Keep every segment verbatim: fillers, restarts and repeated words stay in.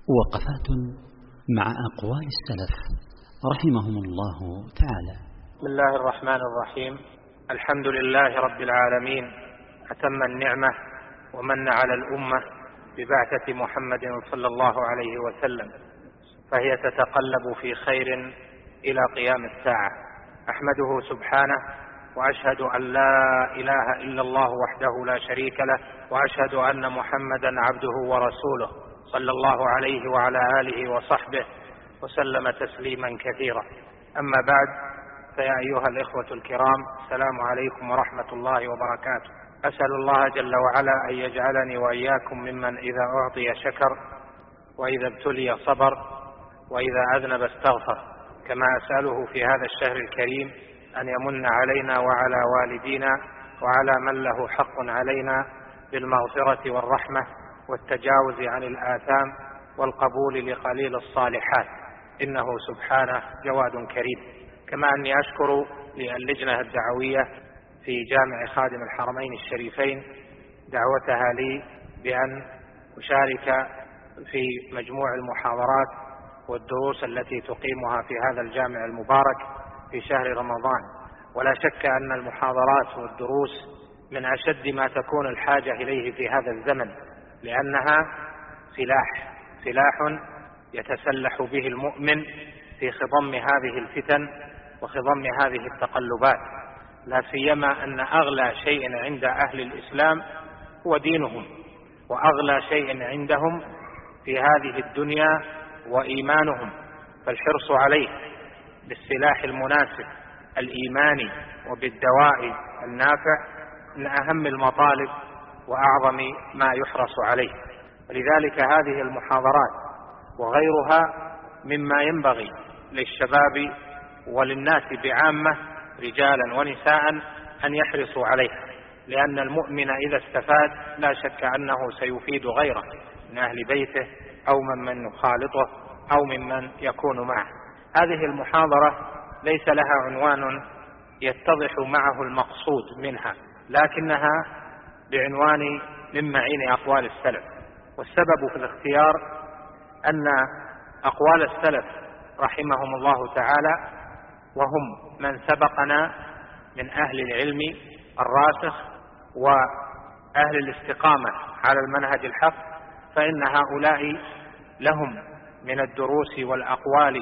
وقفات مع أقوال السلف رحمهم الله تعالى. بسم الله الرحمن الرحيم. الحمد لله رب العالمين، أتم النعمة ومن على الأمة ببعثة محمد صلى الله عليه وسلم، فهي تتقلب في خير إلى قيام الساعة. أحمده سبحانه وأشهد أن لا إله إلا الله وحده لا شريك له، وأشهد أن محمدا عبده ورسوله صلى الله عليه وعلى آله وصحبه وسلم تسليما كثيرا. أما بعد، فيا أيها الإخوة الكرام، السلام عليكم ورحمة الله وبركاته. أسأل الله جل وعلا أن يجعلني وإياكم ممن إذا أعطي شكر، وإذا ابتلي صبر، وإذا أذنب استغفر، كما أسأله في هذا الشهر الكريم أن يمن علينا وعلى والدينا وعلى من له حق علينا بالمغفرة والرحمة والتجاوز عن الآثام والقبول لقليل الصالحات، إنه سبحانه جواد كريم. كما أني أشكر للجنة الدعوية في جامع خادم الحرمين الشريفين دعوتها لي بأن أشارك في مجموع المحاضرات والدروس التي تقيمها في هذا الجامع المبارك في شهر رمضان. ولا شك أن المحاضرات والدروس من أشد ما تكون الحاجة إليه في هذا الزمن، لأنها سلاح سلاح يتسلح به المؤمن في خضم هذه الفتن وخضم هذه التقلبات، لا سيما أن أغلى شيء عند أهل الإسلام هو دينهم، وأغلى شيء عندهم في هذه الدنيا وإيمانهم، فالحرص عليه بالسلاح المناسب الإيماني وبالدواء النافع من أهم المطالب وأعظم ما يحرص عليه. ولذلك هذه المحاضرات وغيرها مما ينبغي للشباب وللناس بعامة رجالا ونساء أن يحرصوا عليها، لأن المؤمن إذا استفاد لا شك أنه سيفيد غيره من أهل بيته أو ممن يخالطه أو ممن يكون معه. هذه المحاضرة ليس لها عنوان يتضح معه المقصود منها، لكنها بعنوان من معين أقوال السلف. والسبب في الاختيار أن أقوال السلف رحمهم الله تعالى، وهم من سبقنا من أهل العلم الراسخ وأهل الاستقامة على المنهج الحق، فإن هؤلاء لهم من الدروس والأقوال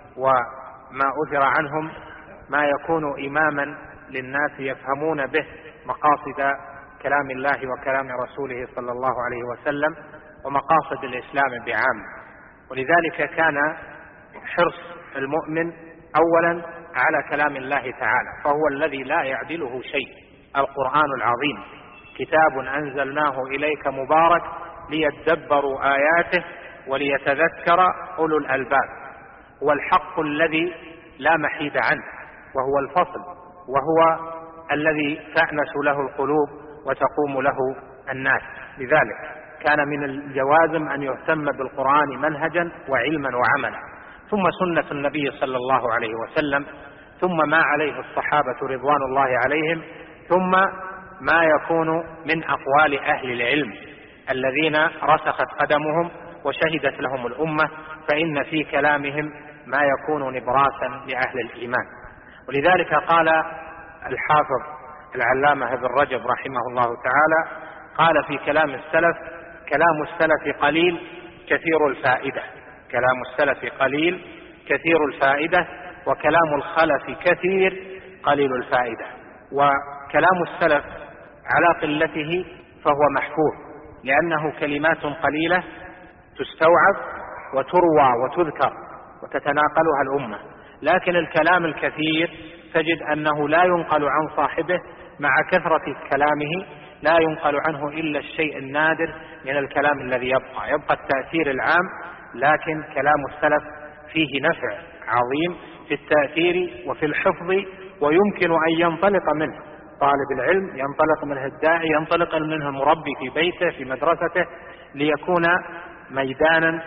وما أثر عنهم ما يكون إماما للناس يفهمون به مقاصد كلام الله وكلام رسوله صلى الله عليه وسلم ومقاصد الإسلام بعام. ولذلك كان حرص المؤمن أولا على كلام الله تعالى، فهو الذي لا يعدله شيء. القرآن العظيم كتاب أنزلناه إليك مبارك ليدبروا آياته وليتذكر أولو الألباب، هو الحق الذي لا محيد عنه، وهو الفصل، وهو الذي تأنس له القلوب وتقوم له الناس. لذلك كان من الجوازم أن يهتم بالقرآن منهجا وعلما وعملا، ثم سنة النبي صلى الله عليه وسلم، ثم ما عليه الصحابة رضوان الله عليهم، ثم ما يكون من أقوال أهل العلم الذين رسخت قدمهم وشهدت لهم الأمة، فإن في كلامهم ما يكون نبراسا لأهل الإيمان. ولذلك قال الحافظ العلامة ابن رجب رحمه الله تعالى، قال في كلام السلف: كلام السلف قليل كثير الفائدة. كلام السلف قليل كثير الفائدة، وكلام الخلف كثير قليل الفائدة. وكلام السلف على قلته فهو محفوظ، لأنه كلمات قليلة تستوعب وتروى وتذكر وتتناقلها الأمة. لكن الكلام الكثير تجد أنه لا ينقل عن صاحبه، مع كثرة كلامه لا ينقل عنه إلا الشيء النادر من الكلام الذي يبقى يبقى التأثير العام. لكن كلام السلف فيه نفع عظيم في التأثير وفي الحفظ، ويمكن أن ينطلق منه طالب العلم، ينطلق منه الداعي، ينطلق منه المربي في بيته في مدرسته، ليكون ميدانا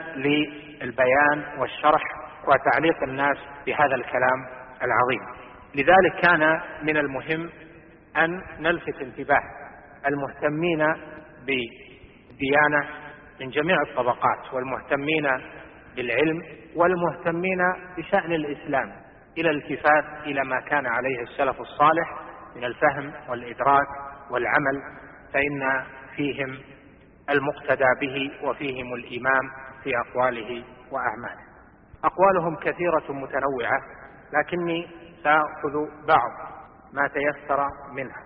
للبيان والشرح وتعليق الناس بهذا الكلام العظيم. لذلك كان من المهم أن نلفت انتباه المهتمين بالديانة من جميع الطبقات، والمهتمين بالعلم والمهتمين بشأن الإسلام، إلى الالتفات إلى ما كان عليه السلف الصالح من الفهم والإدراك والعمل، فإن فيهم المقتدى به وفيهم الإمام في أقواله وأعماله. أقوالهم كثيرة متنوعة، لكني سأخذ بعض ما تيسر منها.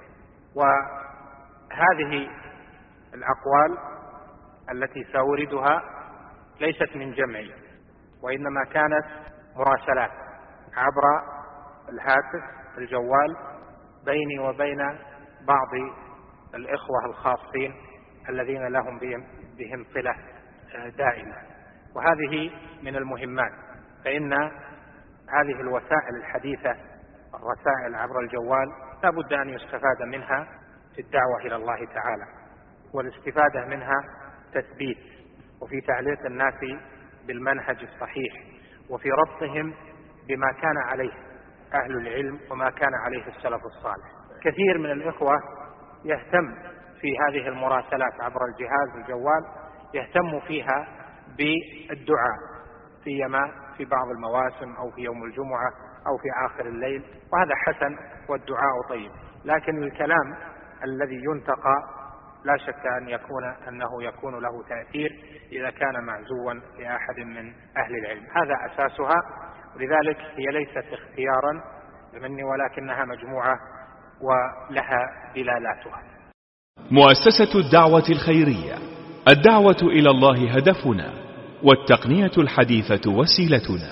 وهذه الأقوال التي سأوردها ليست من جمعي، وإنما كانت مراسلات عبر الهاتف الجوال بيني وبين بعض الإخوة الخاصين الذين لهم بهم, بهم صلة دائمة. وهذه من المهمات، فإن هذه الوسائل الحديثة، الرسائل عبر الجوال، لا بد أن يستفاد منها في الدعوة إلى الله تعالى، والاستفادة منها تثبيت، وفي تعليق الناس بالمنهج الصحيح، وفي ربطهم بما كان عليه أهل العلم وما كان عليه السلف الصالح. كثير من الإخوة يهتم في هذه المراسلات عبر الجهاز الجوال، يهتم فيها بالدعاء، سيما في بعض المواسم أو في يوم الجمعة أو في آخر الليل، وهذا حسن والدعاء طيب، لكن الكلام الذي ينتقى لا شك أن يكون أنه يكون له تأثير إذا كان معزوا لأحد من أهل العلم. هذا أساسها، ولذلك هي ليست اختيارا مني، ولكنها مجموعة ولها دلالاتها. مؤسسة الدعوة الخيرية، الدعوة إلى الله هدفنا، والتقنية الحديثة وسيلتنا.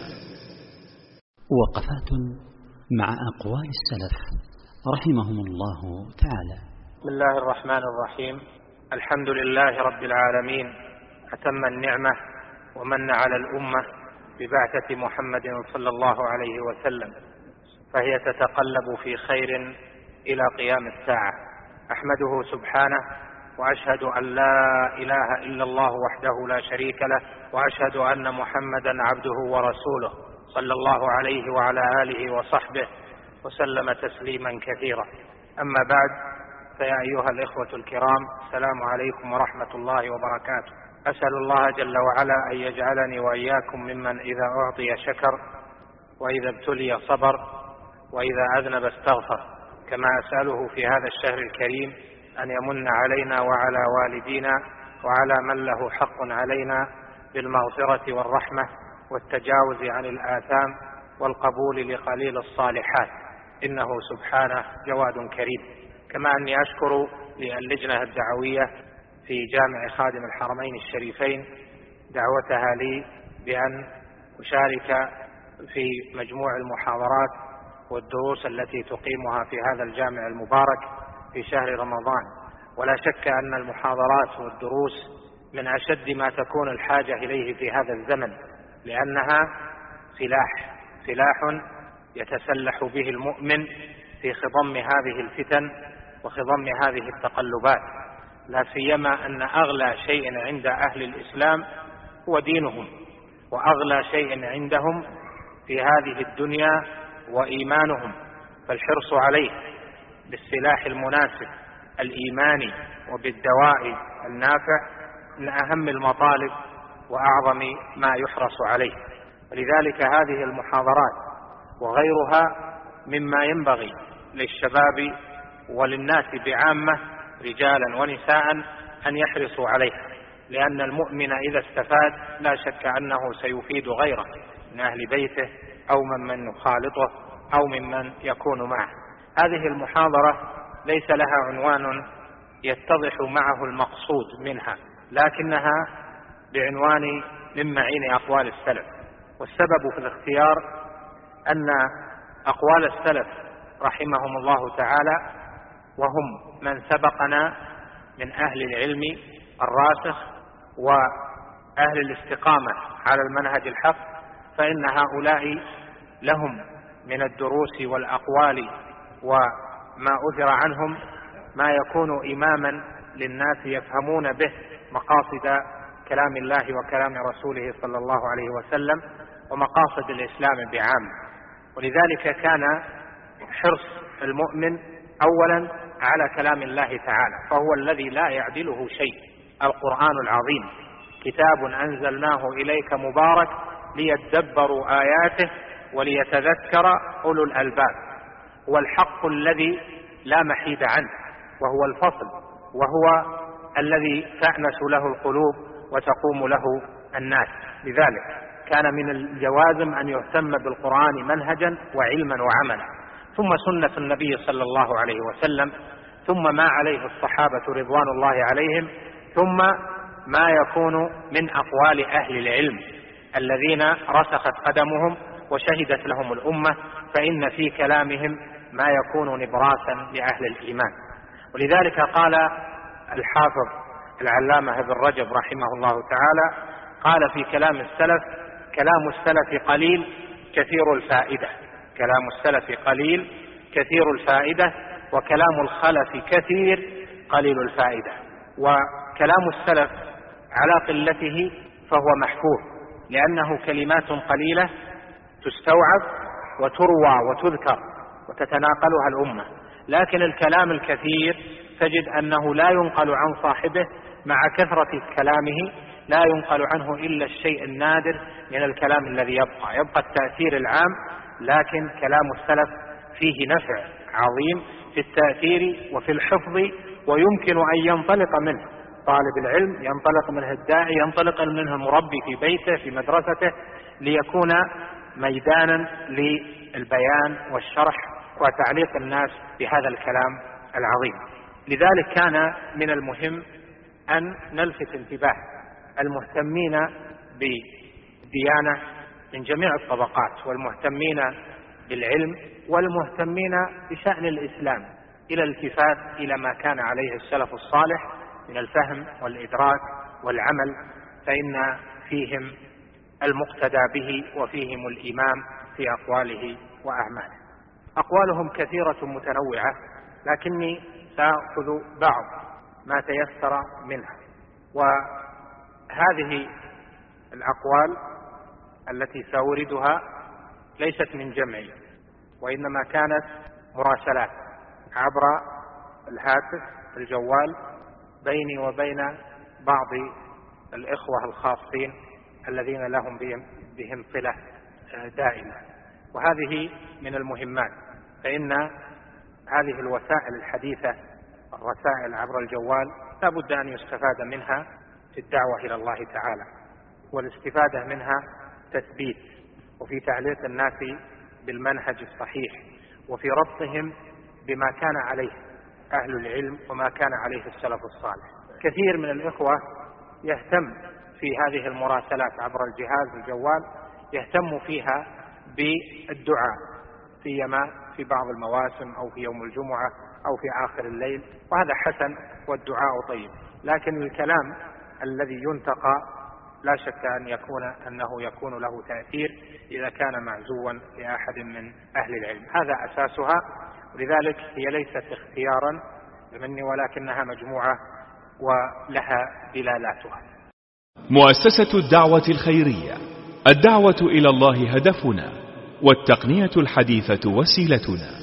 وقفات مع أقوال السلف رحمهم الله تعالى. بسم الله الرحمن الرحيم. الحمد لله رب العالمين، أتم النعمة ومن على الأمة ببعثة محمد صلى الله عليه وسلم، فهي تتقلب في خير إلى قيام الساعة. أحمده سبحانه، وأشهد أن لا إله إلا الله وحده لا شريك له، وأشهد أن محمدا عبده ورسوله صلى الله عليه وعلى آله وصحبه وسلم تسليما كثيرا. أما بعد، فيا أيها الإخوة الكرام، السلام عليكم ورحمة الله وبركاته. أسأل الله جل وعلا أن يجعلني وإياكم ممن إذا أعطي شكر، وإذا ابتلي صبر، وإذا أذنب استغفر، كما أسأله في هذا الشهر الكريم أن يمن علينا وعلى والدينا وعلى من له حق علينا بالمغفرة والرحمة والتجاوز عن الآثام والقبول لقليل الصالحات، إنه سبحانه جواد كريم. كما أني أشكر للجنة الدعوية في جامع خادم الحرمين الشريفين دعوتها لي بأن أشارك في مجموع المحاضرات والدروس التي تقيمها في هذا الجامع المبارك في شهر رمضان. ولا شك أن المحاضرات والدروس من أشد ما تكون الحاجة إليه في هذا الزمن، لأنها سلاح سلاح يتسلح به المؤمن في خضم هذه الفتن وخضم هذه التقلبات، لا سيما أن أغلى شيء عند أهل الإسلام هو دينهم، وأغلى شيء عندهم في هذه الدنيا وإيمانهم، فالحرص عليه بالسلاح المناسب الإيماني وبالدواء النافع من أهم المطالب وأعظم ما يحرص عليه. ولذلك هذه المحاضرات وغيرها مما ينبغي للشباب وللناس بعامة رجالا ونساء أن يحرصوا عليها، لأن المؤمن إذا استفاد لا شك أنه سيفيد غيره من أهل بيته أو ممن يخالطه أو ممن يكون معه. هذه المحاضرة ليس لها عنوان يتضح معه المقصود منها، لكنها بعنوان من معين أقوال السلف. والسبب في الاختيار أن أقوال السلف رحمهم الله تعالى، وهم من سبقنا من أهل العلم الراسخ وأهل الاستقامة على المنهج الحق، فإن هؤلاء لهم من الدروس والأقوال وما أثر عنهم ما يكون إماما للناس يفهمون به مقاصد كلام الله وكلام رسوله صلى الله عليه وسلم ومقاصد الإسلام بعام. ولذلك كان حرص المؤمن أولا على كلام الله تعالى، فهو الذي لا يعدله شيء، القرآن العظيم، كتاب أنزلناه إليك مبارك ليدبروا آياته وليتذكر أولو الألباب. هو الحق الذي لا محيد عنه، وهو الفصل، وهو الذي تأنس له القلوب وتقوم له الناس. لذلك كان من الجوازم أن يهتم بالقرآن منهجا وعلما وعملا، ثم سنة النبي صلى الله عليه وسلم، ثم ما عليه الصحابة رضوان الله عليهم، ثم ما يكون من أقوال أهل العلم الذين رسخت قدمهم وشهدت لهم الأمة، فإن في كلامهم ما يكون نبراسا لأهل الإيمان. ولذلك قال الحافظ العلامة ابن رجب رحمه الله تعالى، قال في كلام السلف: كلام السلف قليل كثير الفائدة. كلام السلف قليل كثير الفائدة، وكلام الخلف كثير قليل الفائدة. وكلام السلف على قلته فهو محفوظ، لأنه كلمات قليلة تستوعب وتروى وتذكر وتتناقلها الأمة. لكن الكلام الكثير تجد أنه لا ينقل عن صاحبه، مع كثرة كلامه لا ينقل عنه إلا الشيء النادر من الكلام الذي يبقى يبقى التأثير العام. لكن كلام السلف فيه نفع عظيم في التأثير وفي الحفظ، ويمكن أن ينطلق منه طالب العلم، ينطلق منه الداعي، ينطلق منه المربي في بيته في مدرسته، ليكون ميدانا للبيان والشرح وتعليق الناس بهذا الكلام العظيم. لذلك كان من المهم أن نلفت انتباه المهتمين بالديانة من جميع الطبقات، والمهتمين بالعلم، والمهتمين بشأن الإسلام، إلى الالتفات إلى ما كان عليه السلف الصالح من الفهم والإدراك والعمل، فإن فيهم المقتدى به وفيهم الإمام في أقواله وأعماله. أقوالهم كثيرة متنوعة، لكني سأخذ بعض ما تيسر منها. وهذه الأقوال التي سأوردها ليست من جمعي، وإنما كانت مراسلات عبر الهاتف الجوال بيني وبين بعض الإخوة الخاصين الذين لهم بهم صلة دائمة. وهذه من المهمات، فإن هذه الوسائل الحديثة، الرسائل عبر الجوال، لا بد أن يستفاد منها في الدعوة إلى الله تعالى، والاستفادة منها تثبيت، وفي تعليق الناس بالمنهج الصحيح، وفي ربطهم بما كان عليه أهل العلم وما كان عليه السلف الصالح. كثير من الإخوة يهتم في هذه المراسلات عبر الجهاز الجوال، يهتم فيها بالدعاء، سيما في بعض المواسم أو في يوم الجمعة أو في آخر الليل، وهذا حسن والدعاء طيب. لكن الكلام الذي ينتقى لا شك أن يكون أنه يكون له تأثير إذا كان معزوا لأحد من أهل العلم، هذا أساسها. ولذلك هي ليست اختيارا مني، ولكنها مجموعة ولها دلالاتها. مؤسسة الدعوة الخيرية، الدعوة إلى الله هدفنا، والتقنية الحديثة وسيلتنا.